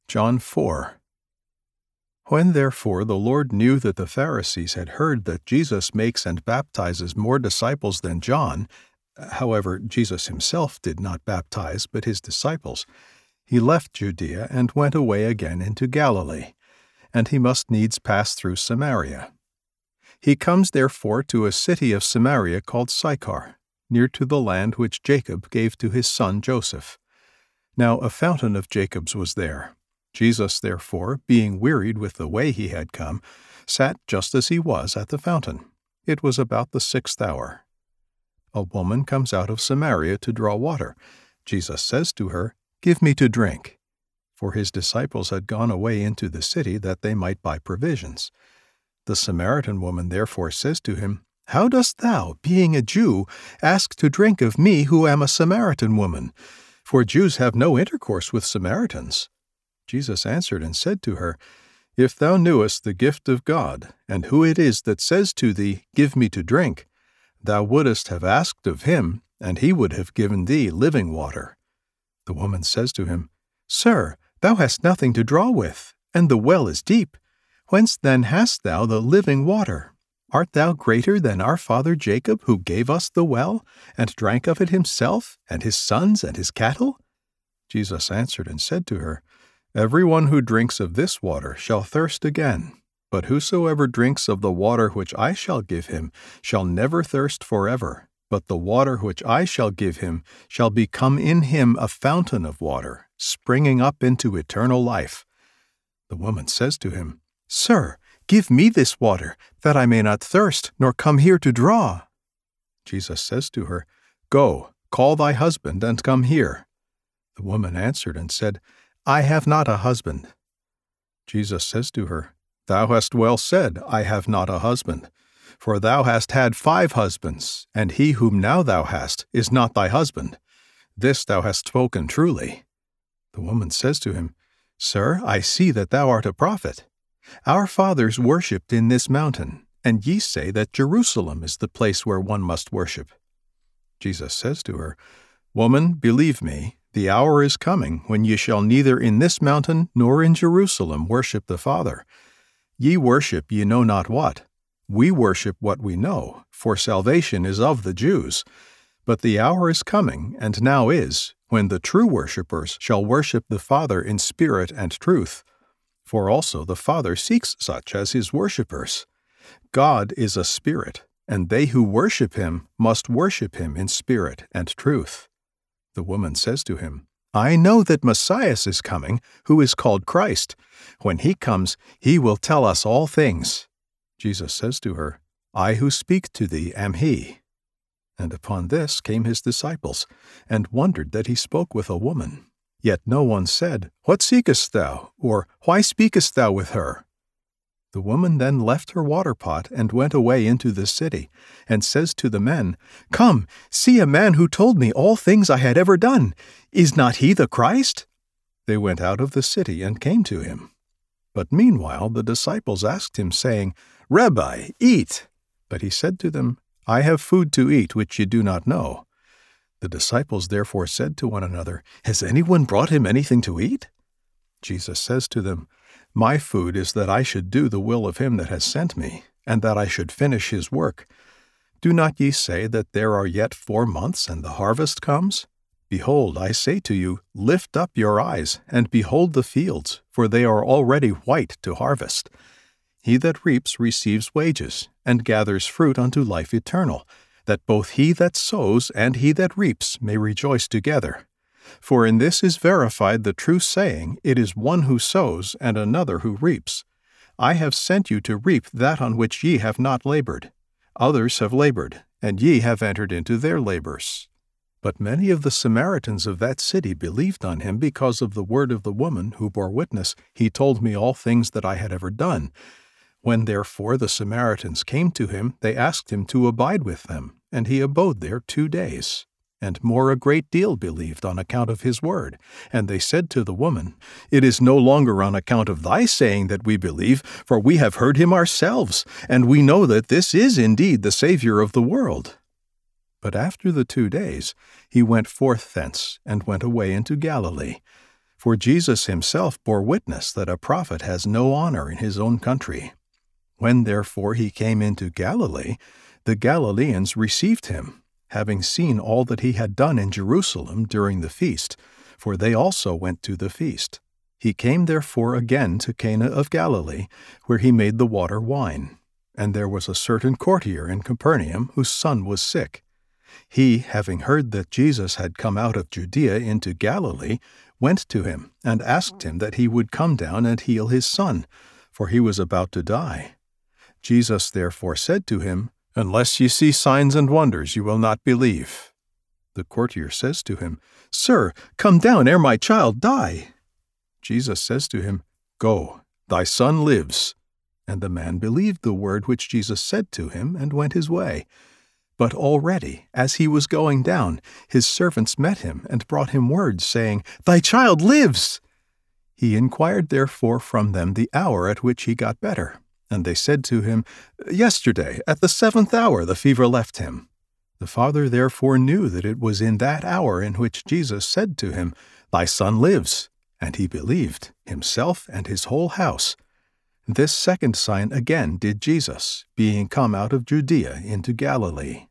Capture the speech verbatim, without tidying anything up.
John four. When therefore the Lord knew that the Pharisees had heard that Jesus makes and baptizes more disciples than John, however, Jesus himself did not baptize, but his disciples, he left Judea and went away again into Galilee, and he must needs pass through Samaria. He comes therefore to a city of Samaria called Sychar, near to the land which Jacob gave to his son Joseph. Now a fountain of Jacob's was there. Jesus, therefore, being wearied with the way he had come, sat just as he was at the fountain. It was about the sixth hour. A woman comes out of Samaria to draw water. Jesus says to her, "Give me to drink." For his disciples had gone away into the city that they might buy provisions. The Samaritan woman therefore says to him, "How dost thou, being a Jew, ask to drink of me who am a Samaritan woman? For Jews have no intercourse with Samaritans." Jesus answered and said to her, "If thou knewest the gift of God, and who it is that says to thee, 'Give me to drink,' thou wouldest have asked of him, and he would have given thee living water." The woman says to him, "Sir, thou hast nothing to draw with, and the well is deep. Whence then hast thou the living water? Art thou greater than our father Jacob, who gave us the well, and drank of it himself, and his sons, and his cattle?" Jesus answered and said to her, "Every one who drinks of this water shall thirst again, but whosoever drinks of the water which I shall give him shall never thirst forever, but the water which I shall give him shall become in him a fountain of water, springing up into eternal life." The woman says to him, "Sir, give me this water, that I may not thirst, nor come here to draw." Jesus says to her, "Go, call thy husband, and come here." The woman answered and said, "I have not a husband." Jesus says to her, "Thou hast well said, I have not a husband. For thou hast had five husbands, and he whom now thou hast is not thy husband. This thou hast spoken truly." The woman says to him, "Sir, I see that thou art a prophet. Our fathers worshipped in this mountain, and ye say that Jerusalem is the place where one must worship." Jesus says to her, "Woman, believe me, the hour is coming when ye shall neither in this mountain nor in Jerusalem worship the Father. Ye worship ye know not what. We worship what we know, for salvation is of the Jews. But the hour is coming, and now is, when the true worshippers shall worship the Father in spirit and truth. For also the Father seeks such as his worshippers. God is a spirit, and they who worship him must worship him in spirit and truth." The woman says to him, "I know that Messiah is coming, who is called Christ. When he comes, he will tell us all things." Jesus says to her, "I who speak to thee am he." And upon this came his disciples, and wondered that he spoke with a woman. Yet no one said, "What seekest thou?" or "Why speakest thou with her?" The woman then left her water pot and went away into the city, and says to the men, "Come, see a man who told me all things I had ever done. Is not he the Christ?" They went out of the city and came to him. But meanwhile the disciples asked him, saying, "Rabbi, eat." But he said to them, "I have food to eat which ye do not know." The disciples therefore said to one another, "Has anyone brought him anything to eat?" Jesus says to them, "My food is that I should do the will of him that has sent me, and that I should finish his work. Do not ye say that there are yet four months, and the harvest comes? Behold, I say to you, lift up your eyes, and behold the fields, for they are already white to harvest. He that reaps receives wages, and gathers fruit unto life eternal, that both he that sows and he that reaps may rejoice together. For in this is verified the true saying, It is one who sows, and another who reaps. I have sent you to reap that on which ye have not labored. Others have labored, and ye have entered into their labors." But many of the Samaritans of that city believed on him because of the word of the woman who bore witness, "He told me all things that I had ever done." When therefore the Samaritans came to him, they asked him to abide with them, and he abode there two days. And more a great deal believed on account of his word. And they said to the woman, "It is no longer on account of thy saying that we believe, for we have heard him ourselves, and we know that this is indeed the Savior of the world." But after the two days he went forth thence, and went away into Galilee. For Jesus himself bore witness that a prophet has no honor in his own country. When therefore he came into Galilee, the Galileans received him, having seen all that he had done in Jerusalem during the feast, for they also went to the feast. He came therefore again to Cana of Galilee, where he made the water wine. And there was a certain courtier in Capernaum whose son was sick. He, having heard that Jesus had come out of Judea into Galilee, went to him and asked him that he would come down and heal his son, for he was about to die. Jesus therefore said to him, "Unless ye see signs and wonders, you will not believe." The courtier says to him, "Sir, come down ere my child die." Jesus says to him, "Go, thy son lives." And the man believed the word which Jesus said to him, and went his way. But already, as he was going down, his servants met him, and brought him word, saying, "Thy child lives." He inquired therefore from them the hour at which he got better. And they said to him, "Yesterday, at the seventh hour, the fever left him." The father therefore knew that it was in that hour in which Jesus said to him, "Thy son lives." And he believed, himself and his whole house. This second sign again did Jesus, being come out of Judea into Galilee.